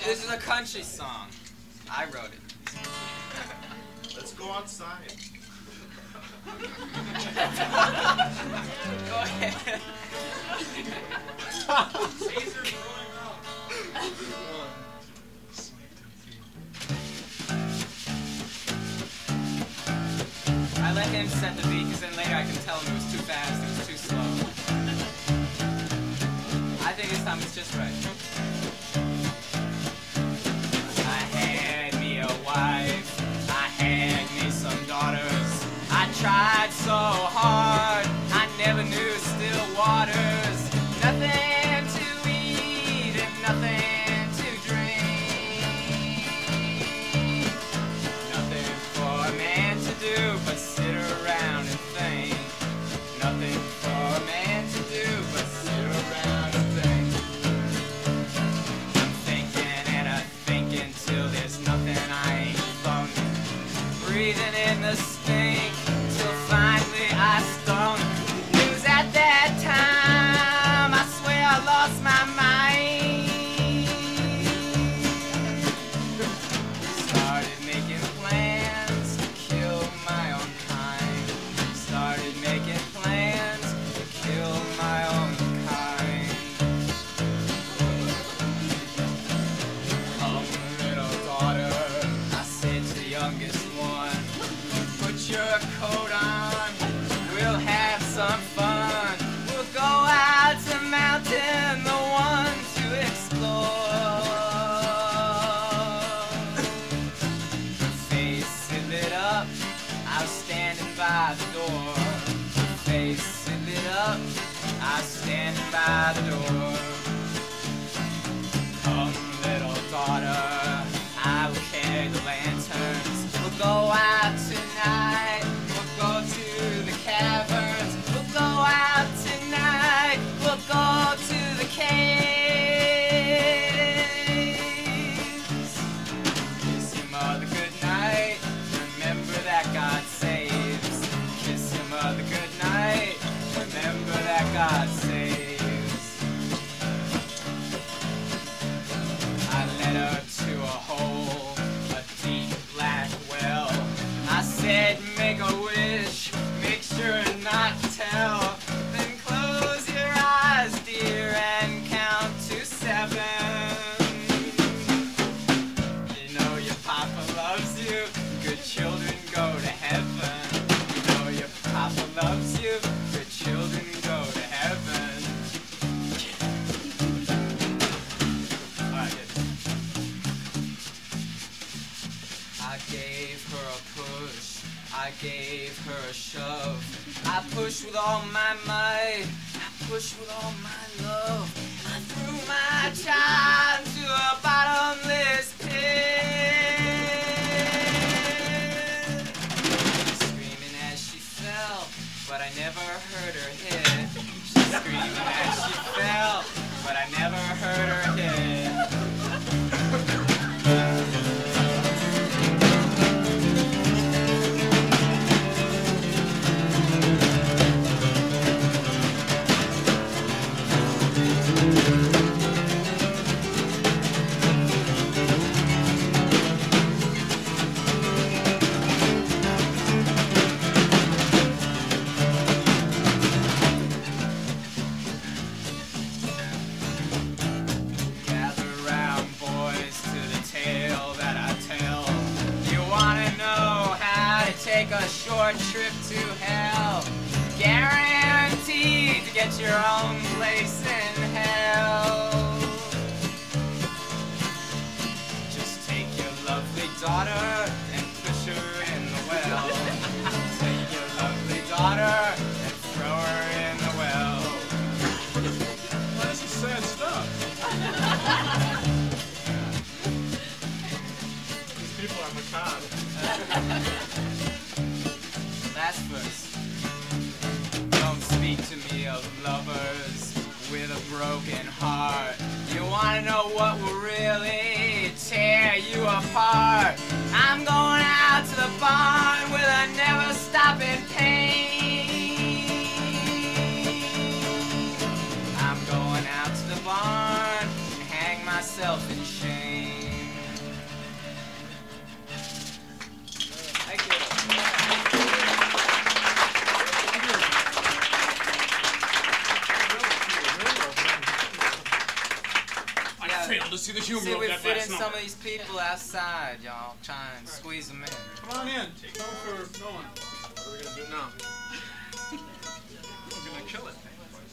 This is a country song. I wrote it. Let's go outside. Go ahead. Caesar's growing up. I let him set the beat because then later I can tell him it was too fast, it was too slow. I think this time it's just right. I had me a wife, I had me some daughters. I tried so hard, I never knew still waters. Nothing to eat and nothing to drink. Nothing for a man to do but sit around and think. Nothing for a man to do but sit around and think. I'm thinking and I'm thinking till there's nothing I ain't thunk. Breathing in the stink till finally I stunk. It was at that time I swear I lost my mind. Started making plans to kill my own kind. Started making plans to kill my own kind. Oh, little daughter, I said to the youngest one, put your coat on, we'll have some fun. We'll go out to mountain, the one to explore. Her face it lit up, I was standing by the door. Her face it lit up, I was standing by the door. Come, little daughter, I will carry the lanterns. We'll go out tonight, we'll go to the caverns. We'll go out tonight, we'll go to the caves. Kiss your mother goodnight, remember that God saves. Kiss your mother goodnight, remember that God saves. I led her to a hole, a deep black well. I said, make a wish, make sure not to tell. Then close your eyes, dear, and count to 7. You know your papa loves you, good children go to heaven. You know your papa loves you, good children go to heaven. Alright, good. I gave her a push, I gave her a shove. I pushed with all my might, I pushed with all my love. I threw my child to a bottomless pit. Screaming as she fell, but I never heard her hit. She's screaming as she fell, but I never heard her hit. Gather round, boys, to the tale that I tell. You wanna know how to take a short trip to hell? Guaranteed to get your own place in hell. Just take your lovely daughter and push her in the well. Take your lovely daughter and throw her in the well. Well, that's some sad stuff. These people are macabre. Last verse. Don't speak to me of lovers with a broken heart. You wanna know what will really tear you apart? I'm going out to the barn with a never-stopping pain. I'm going out to the barn and hang myself in shame. failed to see the humor See, of we that fit last in number. some of these people outside, y'all. Try and squeeze them in. Come on in. Take over for Nolan. What are we gonna do now?